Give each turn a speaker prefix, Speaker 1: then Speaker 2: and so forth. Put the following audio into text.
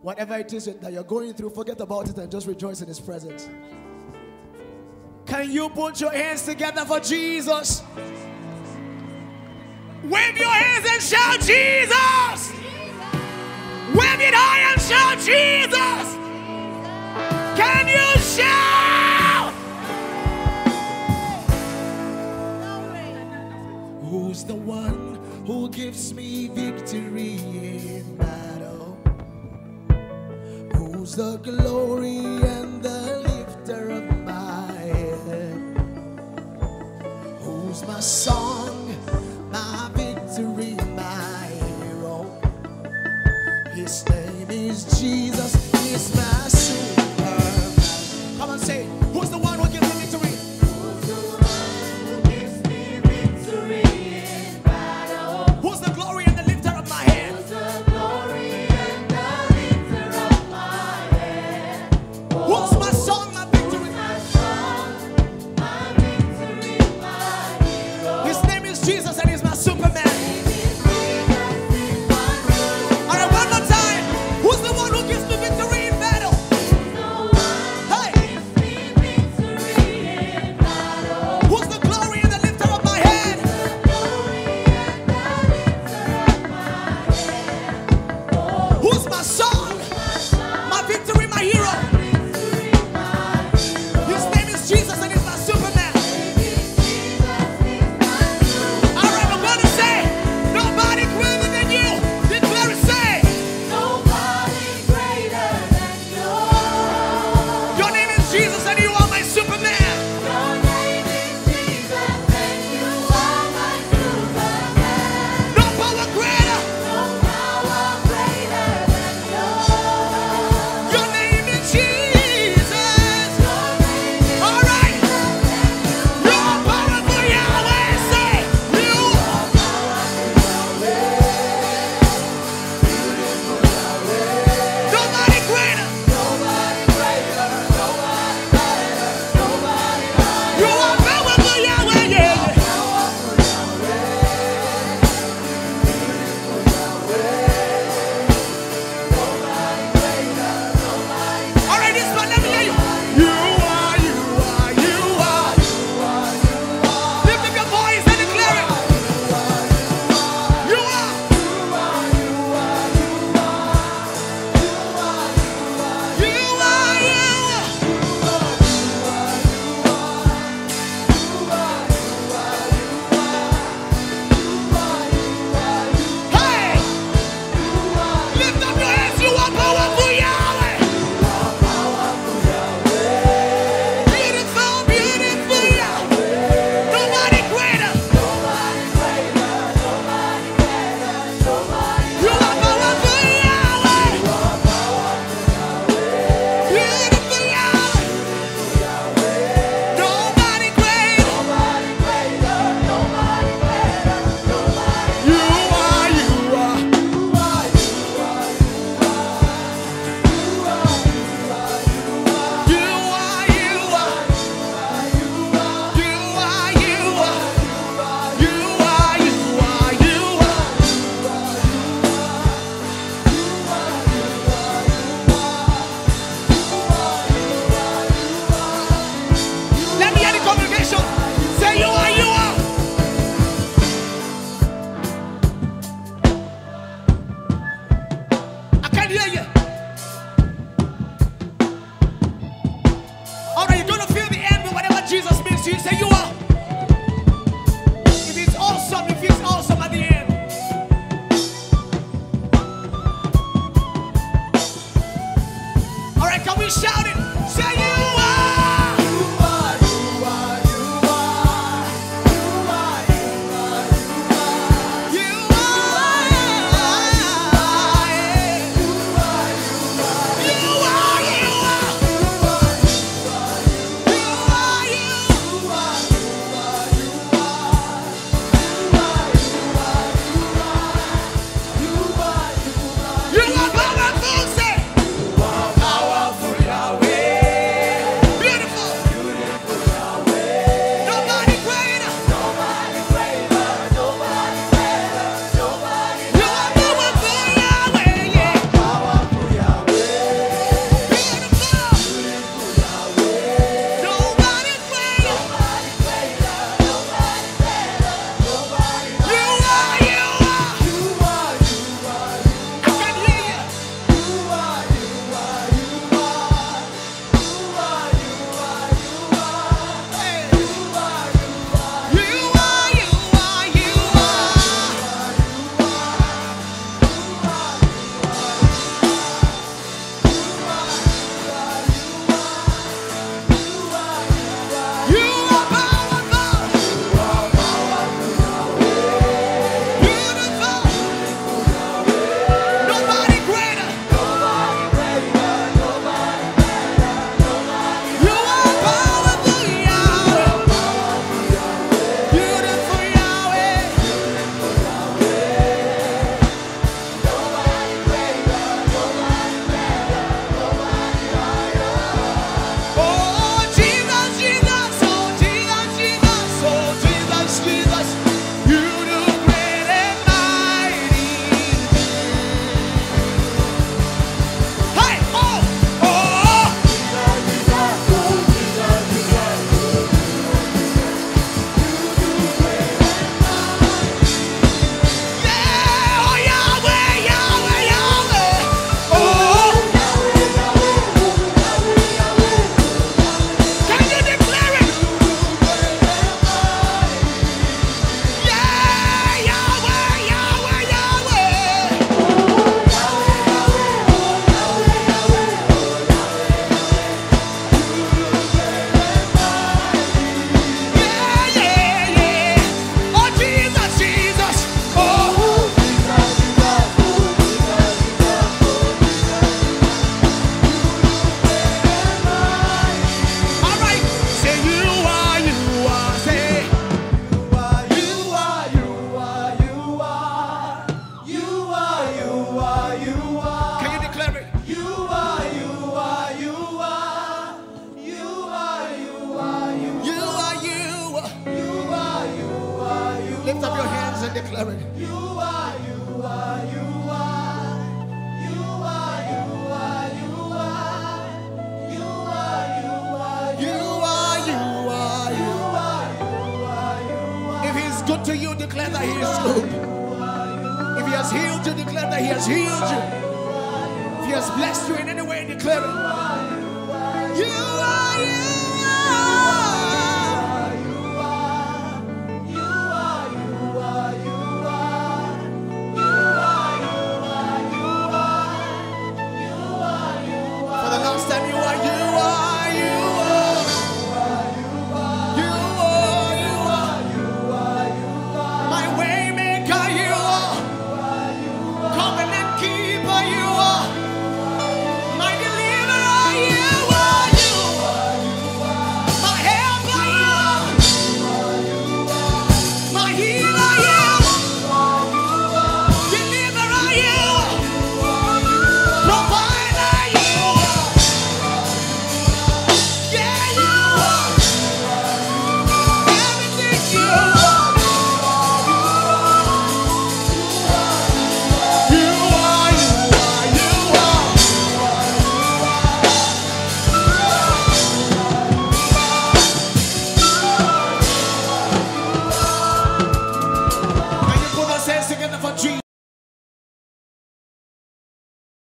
Speaker 1: Whatever it is that you're going through, forget about it and just rejoice in His presence. Can you put your hands together for Jesus? Wave your hands and shout Jesus! Wave it high and shout Jesus! Can you shout? Who's the one who gives me victory in battle? Who's the glory and the lifter of my head? Who's my song, my victory, my hero? His name is Jesus, he's my Superman. Come on, say, who's the one who gives me victory? Who's the one who gives me victory in battle? Who's the glory and the lifter of my head? Who's the glory and the lifter of my head? Who's my song, my victory? My song, my victory, my hero. His name is Jesus and he's my Superman.
Speaker 2: You are powerful, Yahweh.
Speaker 1: that He is good. If He has healed you, declare that He has healed you. If He has blessed you in any way, declare it. You are you.